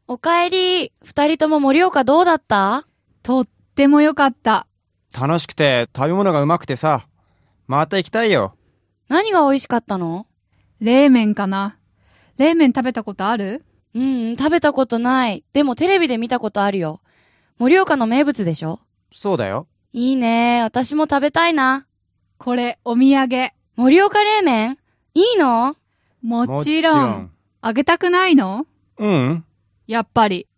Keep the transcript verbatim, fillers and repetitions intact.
おかえり。二人とも盛岡どうだった？ とっても良かった。 楽しくて食べ物がうまくてさ、また行きたいよ。 何が美味しかったの？ 冷麺かな。冷麺食べたことある？ うん、食べたことない。でもテレビで見たことあるよ。盛岡の名物でしょ？ そうだよ。 いいね。私も食べたいな。 これお土産。 盛岡冷麺？いいの？ もちろん。 もちろん。 あげたくないの？ うん。 やっぱり。